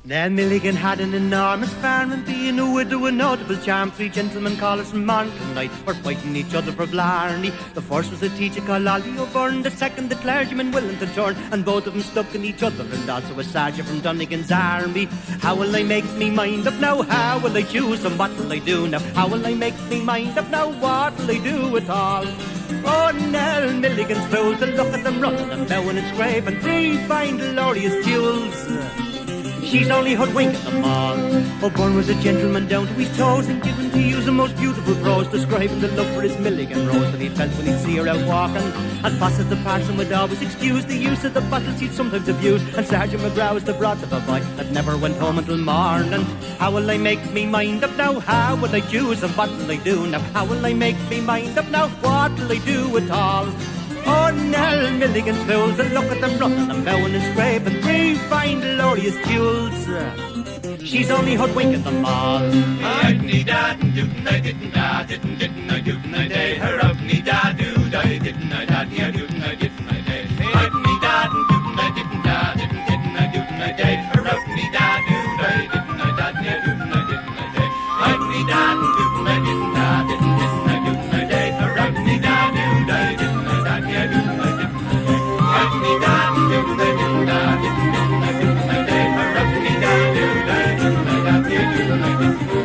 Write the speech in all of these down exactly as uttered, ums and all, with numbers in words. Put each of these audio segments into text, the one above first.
Nan Milligan had an enormous farm, and being a widow and notable charm, three gentlemen callers from morning till night were fighting each other for Blarney. The first was a teacher called Lolly O'Byrne, the second the clergyman willing to turn, and both of them stuck in each other, and also a sergeant from Dunnigan's army. How will I make me mind up now? How will I choose and what will I do now? How will I make me mind up now? What will I do at all? Oh, Nell Milligan's fools, look at them running and bowing and scraping, three fine glorious jewels. She's only hoodwinking them all. O'Byrne was a gentleman down to his toes, and given to use the most beautiful prose, describing the love for his Milligan rose that he felt when he'd see her out walking. And Fawcett the parson would always excuse the use of the bottles he'd sometimes abuse, and Sergeant McGraw was the broad of a boy that never went home until morning. How will I make me mind up now? How will I choose and what will I do now? How will I make me mind up now? What will I do at all? Oh, Nell Milligan's fools, look at them running and bowing and scraping, three fine glorious jewels. She's only hoodwinking them all. I didn't da didn't I didn't da didn't didn't I didn't I day her up me da do I didn't I da yeah didn't I didn't I day I didn't da didn't I didn't da didn't didn't I didn't I day her up me da do I didn't I da yeah didn't I didn't I day I didn't da didn't I didn't da didn't didn't I didn't I day her up me da do I didn't I da yeah didn't I didn't I day I didn't da didn't I didn't da didn't didn't I didn't I day her up me da do I didn't I da yeah didn't I didn't I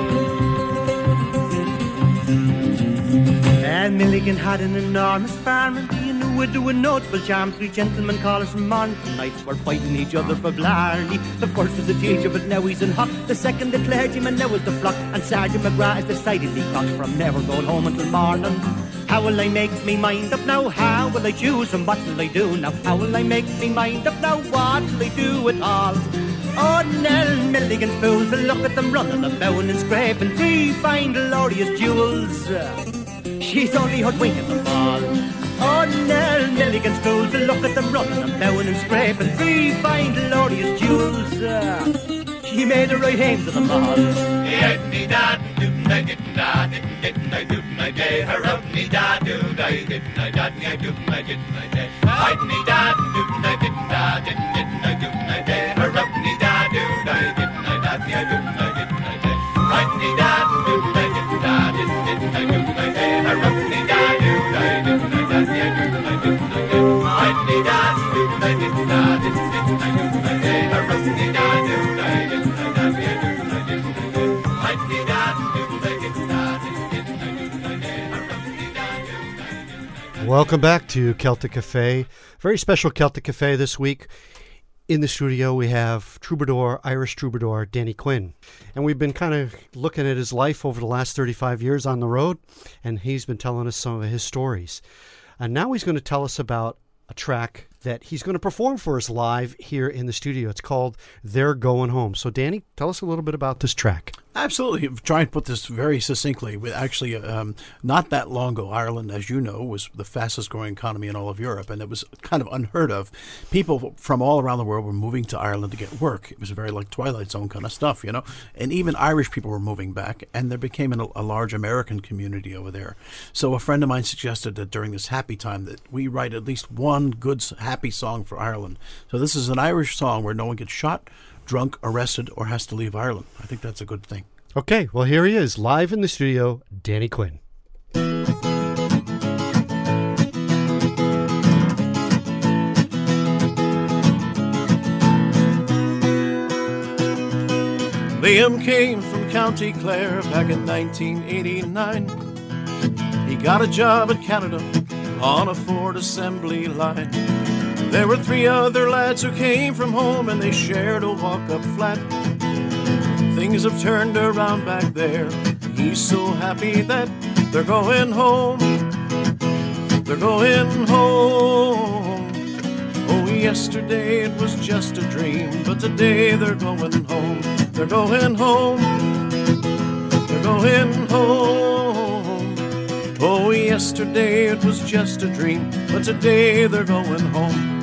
day. And Milligan had an enormous farm, and being a widow and notable charm, three gentlemen callers from morning till night were fighting each other for Blarney. The first was a teacher, but now he's in hock. The second the clergyman, now is the flock. And Sergeant McGraw is decidedly cocked from never going home until morning. How will I make me mind up now? How will I choose and what will I do now? How will I make me mind up now? What will I do at all? Oh, Nell Milligan's fools, look at them running and bowing and scraping, three fine glorious jewels. She's only hoodwinking them all. Oh, Nell Milligan's fools, look at them running and bowing and scraping, three fine glorious jewels. She made the right aims of them all. Didn't da didn't I didn't da didn't didn't I didn't I day her up me da do I didn't I da yeah didn't I didn't I day I didn't da didn't I didn't da didn't didn't I didn't I day her up me da do I didn't I da yeah didn't I didn't I day I didn't da didn't I didn't da didn't didn't I didn't I day her up me da do I didn't I da yeah didn't I didn't I day I didn't da didn't I didn't da didn't didn't I didn't I day her up me da do I didn't I da yeah didn't I didn't I day I didn't da didn't I didn't da didn't didn't I didn't I day her up me da do I didn't I. Welcome back to Celtic Cafe. Very special Celtic Cafe this week. In the studio, we have troubadour, Irish troubadour, Danny Quinn. And we've been kind of looking at his life over the last thirty-five years on the road, and he's been telling us some of his stories. And now he's going to tell us about a track that he's going to perform for us live here in the studio. It's called They're Going Home. So, Danny, tell us a little bit about this track. Absolutely. Try and put this very succinctly. With actually, um, not that long ago, Ireland, as you know, was the fastest growing economy in all of Europe, and it was kind of unheard of. People from all around the world were moving to Ireland to get work. It was very like Twilight Zone kind of stuff, you know. And even Irish people were moving back, and there became an, a large American community over there. So a friend of mine suggested that during this happy time that we write at least one good happy song for Ireland. So this is an Irish song where no one gets shot, drunk, arrested, or has to leave Ireland. I think that's a good thing. Okay, well, here he is, live in the studio, Danny Quinn. Liam came from County Clare back in nineteen eighty-nine. He got a job at Canada on a Ford assembly line. There were three other lads who came from home, and they shared a walk-up flat. Things have turned around back there. He's so happy that they're going home. They're going home. Oh, yesterday it was just a dream, but today they're going home. They're going home. They're going home. Oh, yesterday it was just a dream, but today they're going home.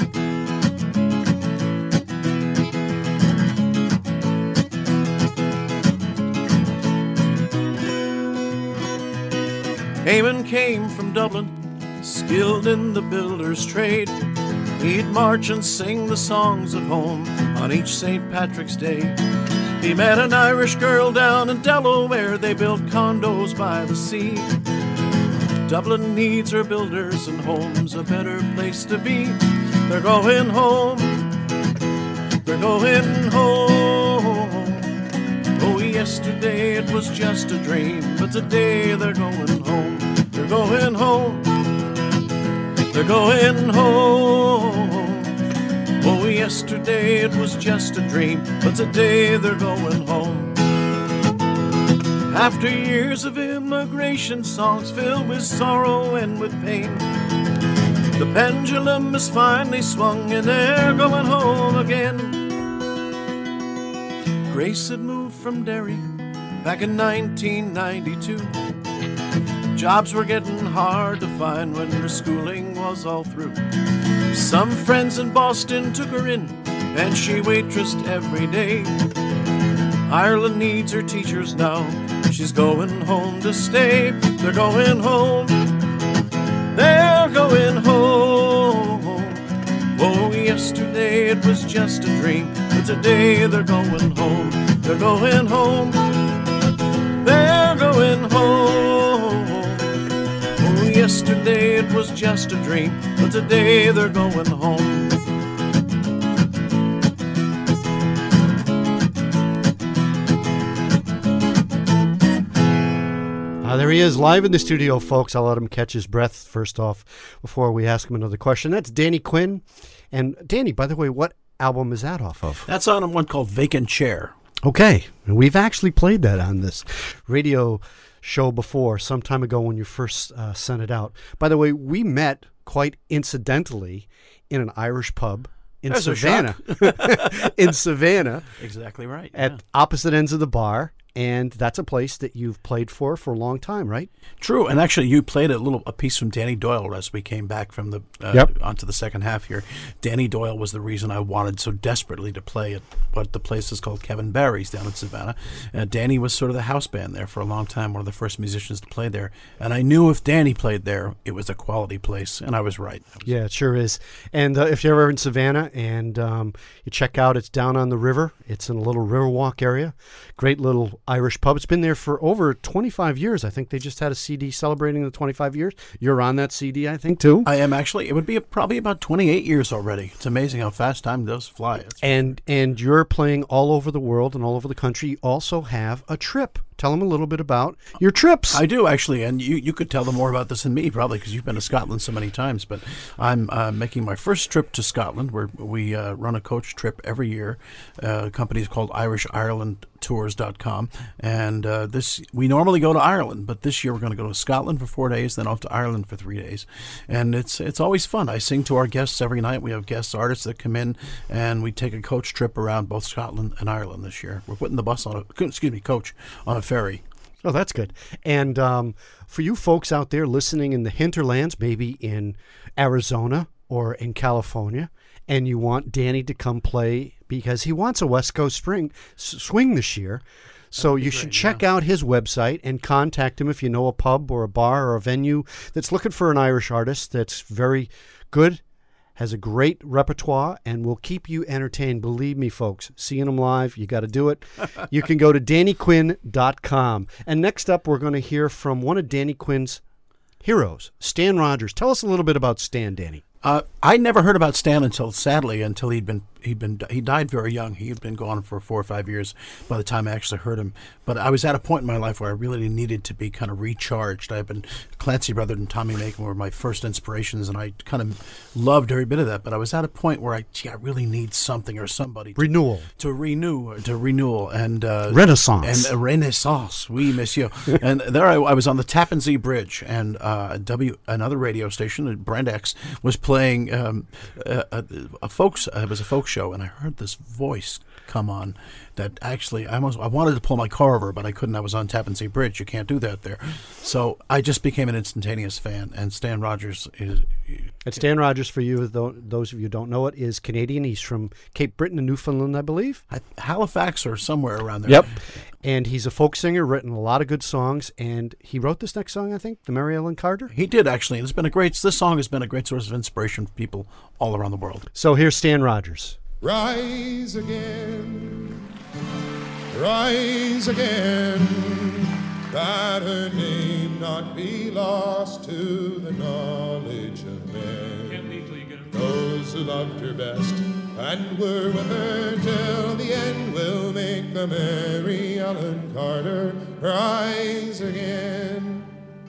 Eamon came from Dublin, skilled in the builder's trade. He'd march and sing the songs of home on each Saint Patrick's Day. He met an Irish girl down in Delaware. They built condos by the sea. Dublin needs her builders and home's a better place to be. They're going home. They're going home. Oh, yesterday it was just a dream, but today they're going home. They're going home. They're going home. Oh, yesterday it was just a dream, but today they're going home. After years of immigration songs filled with sorrow and with pain, the pendulum is finally swung and they're going home again. Grace had moved from Derry back in nineteen ninety-two. Jobs were getting hard to find when her schooling was all through. Some friends in Boston took her in, and she waitressed every day. Ireland needs her teachers now. She's going home to stay. They're going home. They're going home. Oh, yesterday it was just a dream, but today they're going home. They're going home. They're going home. Oh, yesterday it was just a dream, but today they're going home. Uh, there he is, live in the studio, folks. I'll let him catch his breath first off before we ask him another question. That's Danny Quinn. And Danny, by the way, what album is that off of? That's on one called Vacant Chair. Okay. We've actually played that on this radio show before, some time ago when you first uh, sent it out. By the way, we met quite incidentally in an Irish pub in There's Savannah. in Savannah. Exactly right. At yeah. opposite ends of the bar. And that's a place that you've played for for a long time, right? True, and actually, you played a little a piece from Danny Doyle as we came back from the uh, yep. onto the second half here. Danny Doyle was the reason I wanted so desperately to play at what the place is called Kevin Barry's down in Savannah. Uh, Danny was sort of the house band there for a long time, one of the first musicians to play there. And I knew if Danny played there, it was a quality place, and I was right. I was yeah, it sure is. And uh, if you're ever in Savannah and um, you check out, it's down on the river. It's in a little Riverwalk area. Great little Irish pub. It's been there for over twenty-five years. I think they just had a C D celebrating the twenty-five years. You're on that C D, I think, too. I am actually. It would be probably about twenty-eight years already. It's amazing how fast time does fly. It's and and you're playing all over the world and all over the country. You also have a trip. Tell them a little bit about your trips. I do, actually, and you, you could tell them more about this than me, probably, because you've been to Scotland so many times. But I'm uh, making my first trip to Scotland, where we uh, run a coach trip every year. Uh, the company is called Irish Ireland Tours dot com, and uh, this we normally go to Ireland, but this year we're going to go to Scotland for four days, then off to Ireland for three days, and it's it's always fun. I sing to our guests every night. We have guest artists that come in, and we take a coach trip around both Scotland and Ireland this year. We're putting the bus on a excuse me coach on a ferry. Oh, that's good. And um, for you folks out there listening in the hinterlands, maybe in Arizona or in California, and you want Danny to come play because he wants a West Coast spring s- swing this year. So you should great, check yeah. out his website and contact him if you know a pub or a bar or a venue that's looking for an Irish artist that's very good, has a great repertoire, and will keep you entertained. Believe me, folks, seeing him live, you got to do it. You can go to danny quinn dot com. And next up, we're going to hear from one of Danny Quinn's heroes, Stan Rogers. Tell us a little bit about Stan, Danny. Uh, I never heard about Stan until, sadly, until he'd been he'd been he died very young. He had been gone for four or five years by the time I actually heard him. But I was at a point in my life where I really needed to be kind of recharged. I've been Clancy Brothers and Tommy Macon were my first inspirations, and I kind of loved every bit of that. But I was at a point where I, gee, I really need something or somebody to, Renewal, to renew, to renewal, and uh, Renaissance, and a Renaissance, oui, monsieur. And there I, I was on the Tappan Zee Bridge, and uh, W another radio station, Brand X, was playing um, a, a, a folks. Uh, it was a folk show, and I heard this voice come on that actually I almost I wanted to pull my car over, but I couldn't. I was on Tappan Zee Bridge. You can't do that there. So I just became an instantaneous fan, and Stan Rogers is And Stan Rogers, for you, tho- those of you who don't know it, is Canadian. He's from Cape Breton and Newfoundland, I believe. I, Halifax or somewhere around there. Yep. And he's a folk singer, written a lot of good songs. And he wrote this next song, I think, the Mary Ellen Carter. He did, actually. It's been a great. This song has been a great source of inspiration for people all around the world. So here's Stan Rogers. Rise again, rise again, that her name not be lost to the knowledge of men. Those who loved her best and were with her till the end will make the Mary Ellen Carter rise again.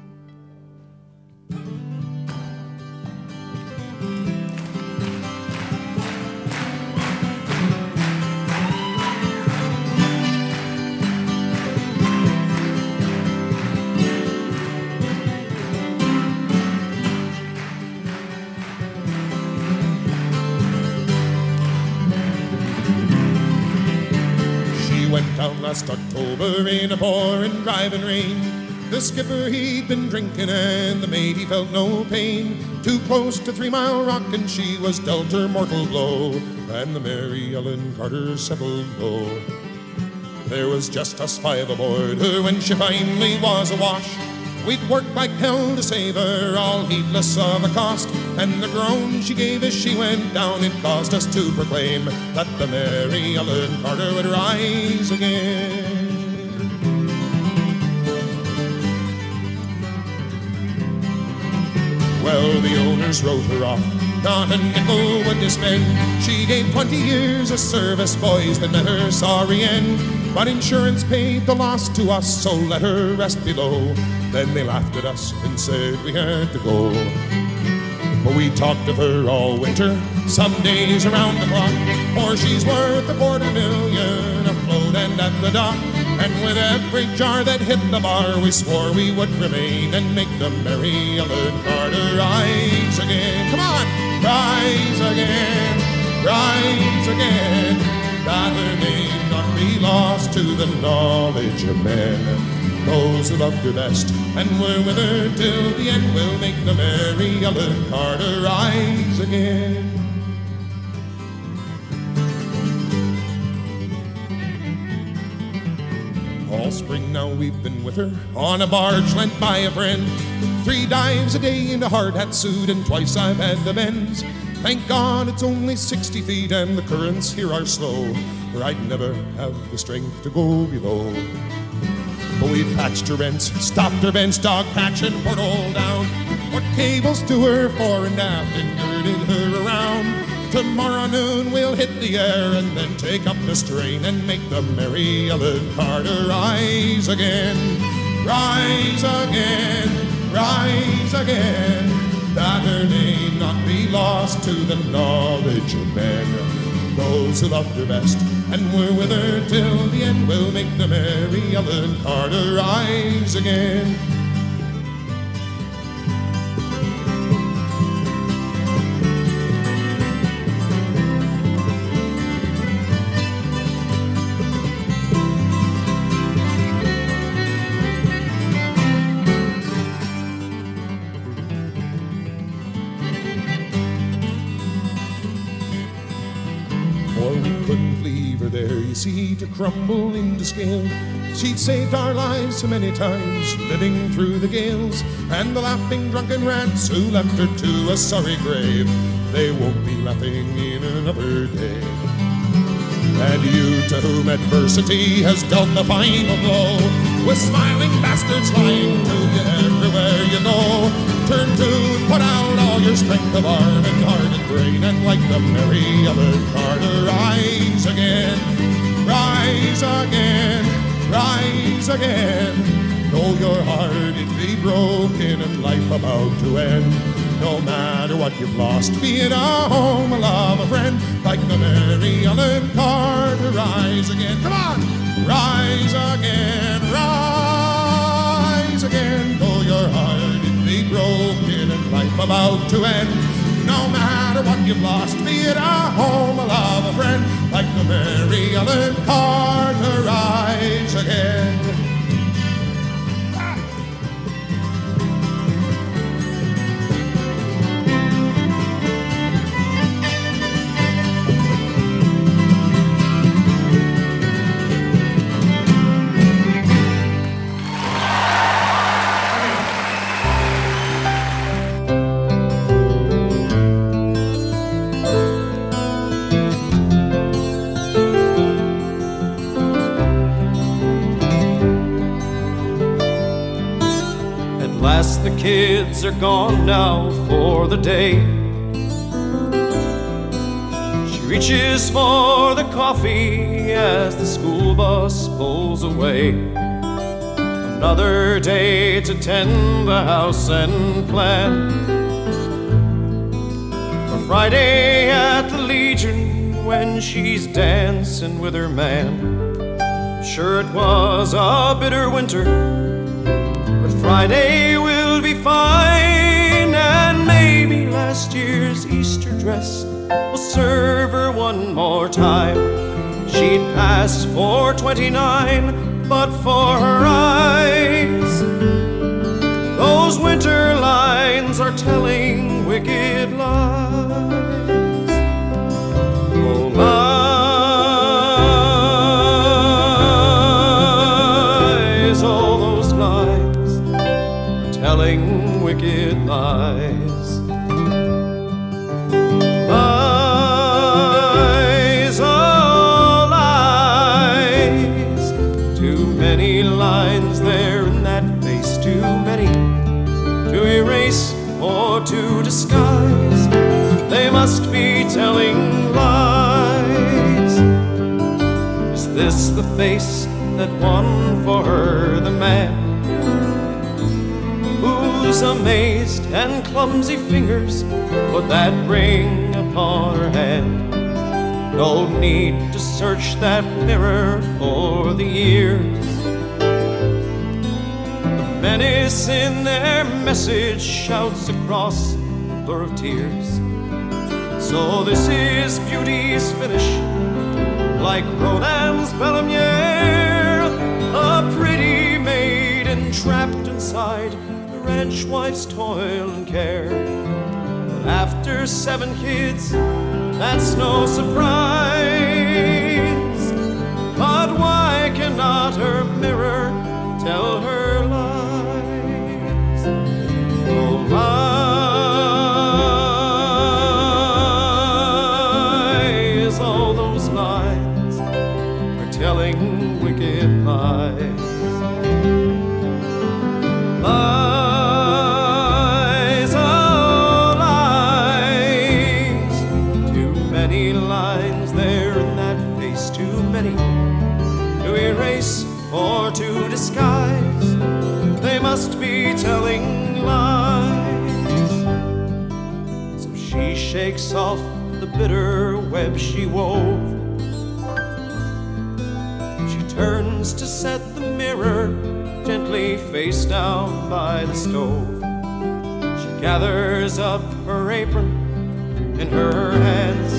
Went down last October in a pouring driving rain. The skipper he'd been drinking and the mate he felt no pain. Too close to Three Mile Rock and she was dealt her mortal blow, and the Mary Ellen Carter settled low. There was just us five aboard her when she finally was awash. We'd worked like hell to save her, all heedless of the cost, and the groan she gave as she went down, it caused us to proclaim that the Mary Ellen Carter would rise again. Well, the owners wrote her off, not a nickel would they spend. She gave twenty years of service, boys that met her sorry end. But insurance paid the loss to us, so let her rest below. Then they laughed at us and said we had to go. But we talked of her all winter, some days around the clock, for she's worth a quarter million afloat and at the dock. And with every jar that hit the bar, we swore we would remain and make the Mary Ellen Carter rise again. Come on! Rise again, rise again, that her name not be lost to the knowledge of men. Those who loved her best and were with her till the end will make the Mary Ellen Carter rise again. All spring now we've been with her on a barge lent by a friend. Three dives a day in a hard hat suit and twice I've had the bends. Thank God it's only sixty feet and the currents here are slow, or I'd never have the strength to go below. But we patched her rents, stopped her bench, dog patch and port all down. Put cables to her fore and aft and girded her around. Tomorrow noon we'll hit the air and then take up the strain and make the Mary Ellen Carter rise again. Rise again, rise again, that her name not be lost to the knowledge of men. Those who loved her best and were with her till the end will make the Mary Ellen Carter rise again. You see, to crumble into scale, she'd saved our lives so many times, living through the gales, and the laughing drunken rats who left her to a sorry grave, they won't be laughing in another day. And you to whom adversity has dealt the final blow, with smiling bastards lying to you everywhere you go, turn to and put out all your strength of arm and heart and brain, and like the Mary Ellen Carter rise again. Rise again, rise again, though your heart it be broken and life about to end. No matter what you've lost, be it a home, a love, a friend, like the Mary Ellen Carter rise again. Come on! Rise again, rise again, though your heart it be broken and life about to end. No matter what you've lost, be it a home, a love, a friend, like the Mary Ellen Carter rise again. kids are gone now for the day. She reaches for the coffee as the school bus pulls away. Another day to tend the house and plan for Friday at the Legion when she's dancing with her man. Sure, it was a bitter winter, but Friday will be fine, and maybe last year's Easter dress will serve her one more time. She'd pass for twenty-nine, but for her eyes, those winter lines are telling wicked lies. Oh, lies, all those lies are telling wicked lies. Lies, oh, lies, too many lines there in that face, too many to erase or to disguise. They must be telling lies. Is this the face that won for her the man whose amazed and clumsy fingers put that ring upon her hand? No need to search that mirror for the years. The menace in their message shouts across the blur of tears. So this is beauty's finish, like Rodin's Bellemare, a pretty maid entrapped inside the ranch wife's toil and care. But after seven kids, that's no surprise. But why cannot her mirror tell her lies? Oh, lies, all those lies are telling wicked lies. Lies, oh, lies, too many lines there in that face, too many to erase or to disguise. They must be telling lies. So she shakes off the bitter web she wove. She turns to set the mirror gently face down by the stove. She gathers up her apron in her hands.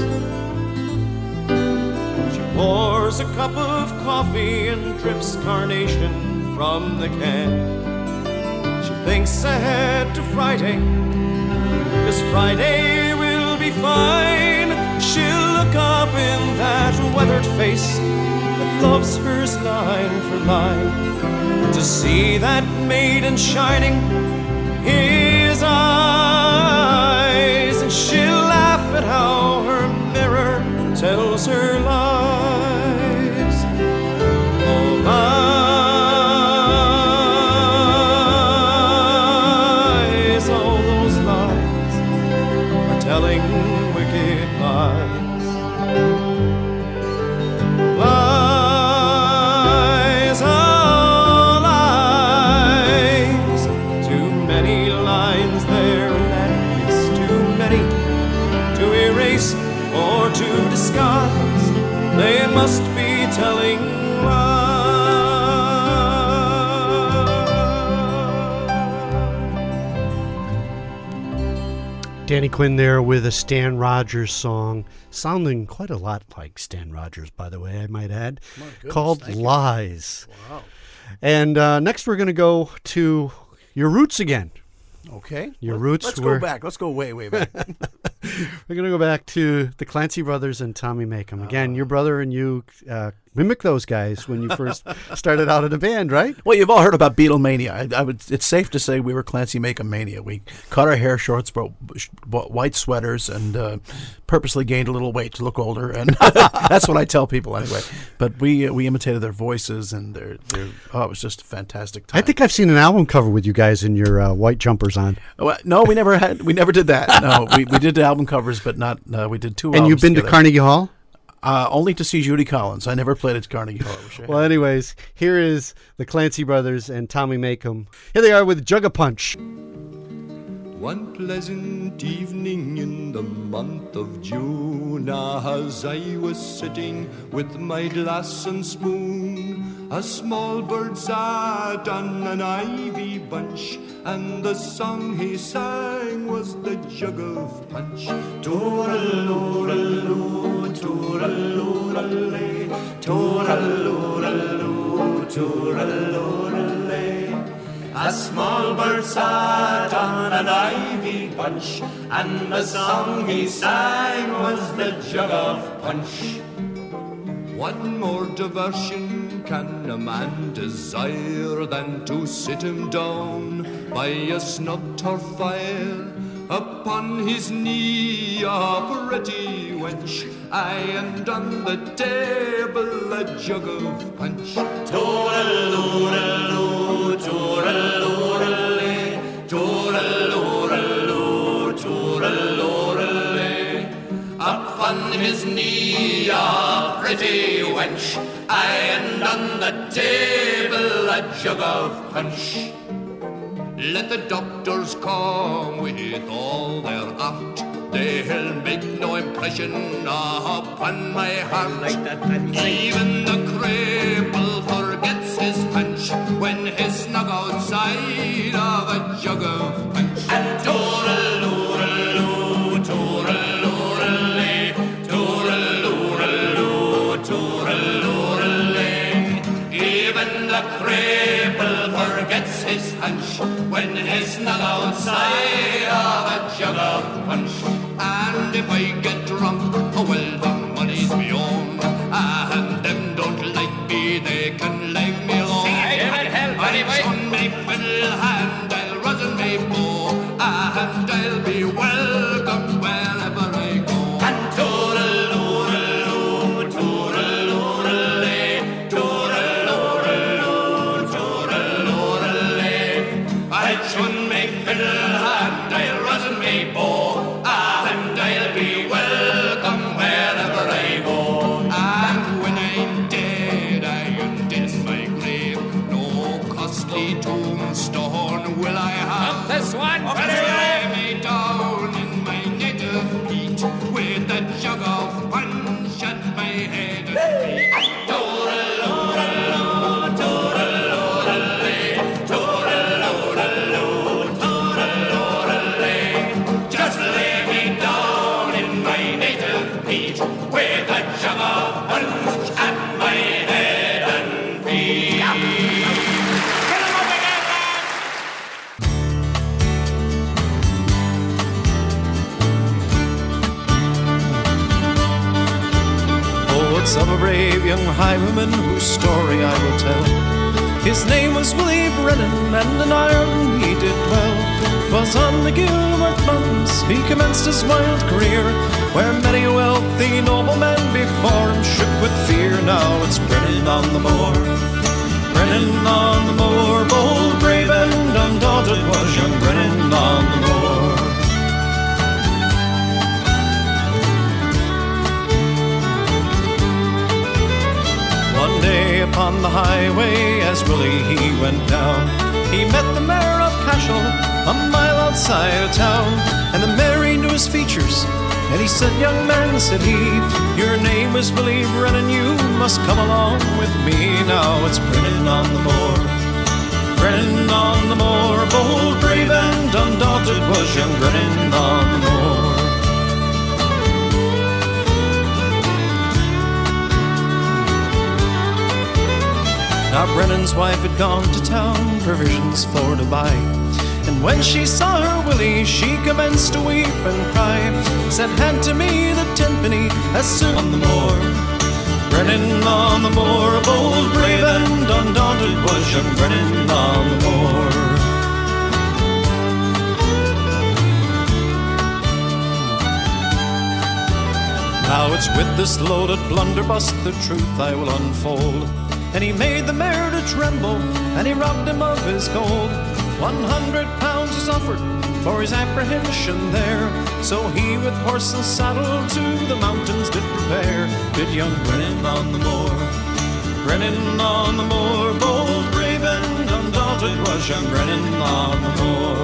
She pours a cup of coffee and drips carnation from the can. She thinks ahead to Friday, 'cause Friday will be fine. She'll look up in that weathered face that loves hers line for line, to see that maiden shining his eyes, and she'll laugh at how her mirror tells her lies. Oh, lies, all those lies are telling wicked lies. Lies, oh, lies, too many lines there in that face, too many to erase or to disguise. They must be telling lies. Danny Quinn there with a Stan Rogers song, sounding quite a lot like Stan Rogers, by the way, I might add, My goodness, called thank you. Lies. Wow. And uh, next we're going to go to your roots again. Okay. Your Let- roots Let's were- go back. Let's go way, way back. We're going to go back to the Clancy brothers and Tommy Makem. Again, your brother and you uh, mimic those guys when you first started out in a band, right? Well, you've all heard about Beatlemania. I, I would. It's safe to say we were Clancy Make-A-Mania. We cut our hair short, bought, bought white sweaters, and uh, purposely gained a little weight to look older. And that's what I tell people anyway. But we uh, we imitated their voices, and their, their oh, it was just a fantastic time. I think I've seen an album cover with you guys in your uh, white jumpers on. Oh, no, we never had. We never did that. No, we we did album covers, but not. Uh, we did two. And albums you've been together. to Carnegie Hall? Uh, only to see Judy Collins. I never played at Carnegie Hall. Well, anyways, here is the Clancy Brothers and Tommy Makem. Here they are with Jug-a-Punch. One pleasant evening in the month of June, as I was sitting with my glass and spoon, a small bird sat on an ivy bunch, and the song he sang was the Jug of Punch. Tooraloo-raloo, tooraloo-raloo, tooraloo-raloo, tooraloo-raloo. A small bird sat on an ivy bunch, and the song he sang was the Jug of Punch. What more diversion can a man desire than to sit him down by a snug turf fire? Upon his knee a pretty wench, aye, and on the table a jug of punch. Tooraloo-raloo, tooraloo-raloo, tooraloo-raloo, tooraloo-raloo. Upon his knee a pretty wench, aye, and on the table a jug of punch. Let the doctors come with all their art, they'll make no impression upon my heart. Like that, even the cripple forgets his punch when he's snug outside of a jug of punch. And tooraloo-raloo, tooraloo-raloo, tooraloo-raloo, tooraloo-raloo. Even the cripple forgets his hunch when he's snug outside of a jug of punch. And if I get drunk, oh well, the money's me own. And them don't like me, they can leg me alone. I'll tune me fiddle and I'll rosin me bow, and I'll be welcome wherever I go. And tooraloo-raloo, tooraloo-raloo, tooraloo-raloo, tooraloo-raloo. I'll tune me fiddle and I'll rosin me bow, and I'll be welcome wherever I go. And when I'm dead, I am dead in my grave. No costly tombstone will I have. This one, lay me down in my native peat, with a jug of punch at my head and feet. Tooraloo-raloo, tooraloo-raloo, tooraloo-raloo, tooraloo-raloo. Just lay me down in my native peat, with a jug of punch at my head and feet. It's of a brave young highwayman whose story I will tell. His name was Willie Brennan, and in Ireland he did dwell. 'Twas on the Gilbert Mountains he commenced his wild career, where many a wealthy nobleman before him shook with fear. Now it's Brennan on the moor, Brennan on the moor, bold, brave, and undaunted was young Brennan on the moor. One day upon the highway, as Willie he went down, he met the mayor of Cashel, a mile outside of town. And the mayor he knew his features, and he said, "Young man," said he, "your name is Willie Brennan, you must come along with me." Now it's Brennan on the moor, Brennan on the moor, bold, brave, and undaunted was young Brennan on the moor. Now Brennan's wife had gone to town, provisions for to buy, and when she saw her Willie, she commenced to weep and cry. Said, "Hand to me the tenpenny as soon on the moor, Brennan on the moor, bold, brave and undaunted was young Brennan on the moor. Now it's with this loaded blunderbuss the truth I will unfold. And he made the mare to tremble, and he robbed him of his gold. One hundred pounds was offered for his apprehension there. So he with horse and saddle to the mountains did prepare. Did young Brennan on the moor. Brennan on the moor, bold, brave and undaunted was young Brennan on the moor.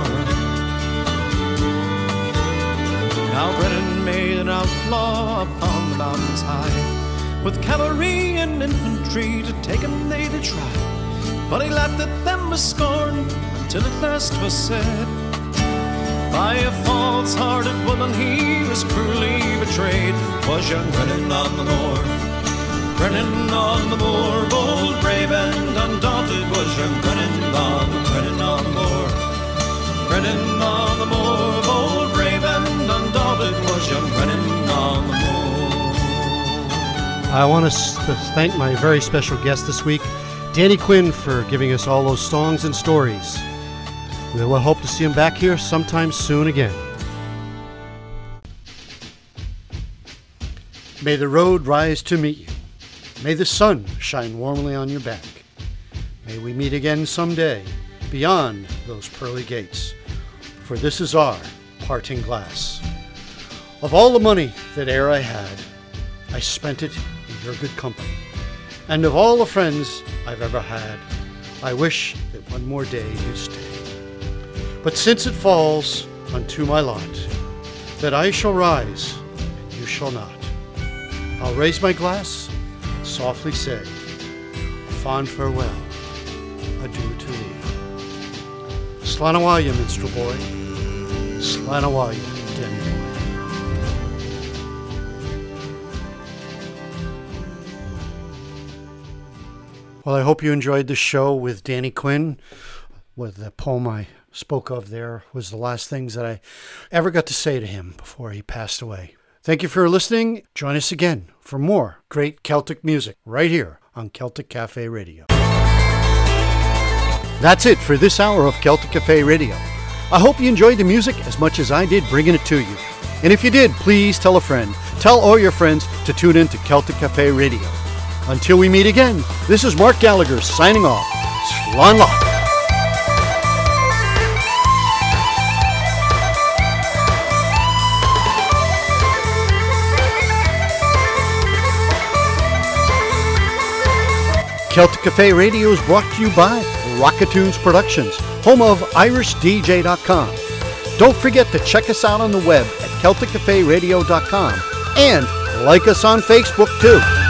Now Brennan made an outlaw upon the mountains high, with cavalry and infantry to take him they did try. But he laughed at them with scorn until at last was said, by a false-hearted woman he was cruelly betrayed. Was young Brennan on the moor. Brennan on the moor, bold, brave and undaunted was young Brennan on the Brennan on the moor. Brennan on the moor, bold, brave and undaunted was young Brennan on the moor. I want to thank my very special guest this week, Danny Quinn, for giving us all those songs and stories. We will hope to see him back here sometime soon again. May the road rise to meet you. May the sun shine warmly on your back. May we meet again someday beyond those pearly gates, for this is our parting glass. Of all the money that e'er I had, I spent it in your good company. And of all the friends I've ever had, I wish that one more day you'd stay. But since it falls unto my lot that I shall rise and you shall not, I'll raise my glass and softly say, a fond farewell, adieu to thee. Slanawaya, minstrel boy, Slanawaya, Danny boy. Well, I hope you enjoyed the show with Danny Quinn. With the poem I spoke of there was the last things that I ever got to say to him before he passed away. Thank you for listening. Join us again for more great Celtic music right here on Celtic Cafe Radio. That's it for this hour of Celtic Cafe Radio. I hope you enjoyed the music as much as I did bringing it to you. And if you did, please tell a friend. Tell all your friends to tune in to Celtic Cafe Radio. Until we meet again, this is Mark Gallagher signing off. Slán Loch. Celtic Cafe Radio is brought to you by Rockatunes Productions, home of Irish D J dot com. Don't forget to check us out on the web at Celtic Cafe Radio dot com and like us on Facebook too.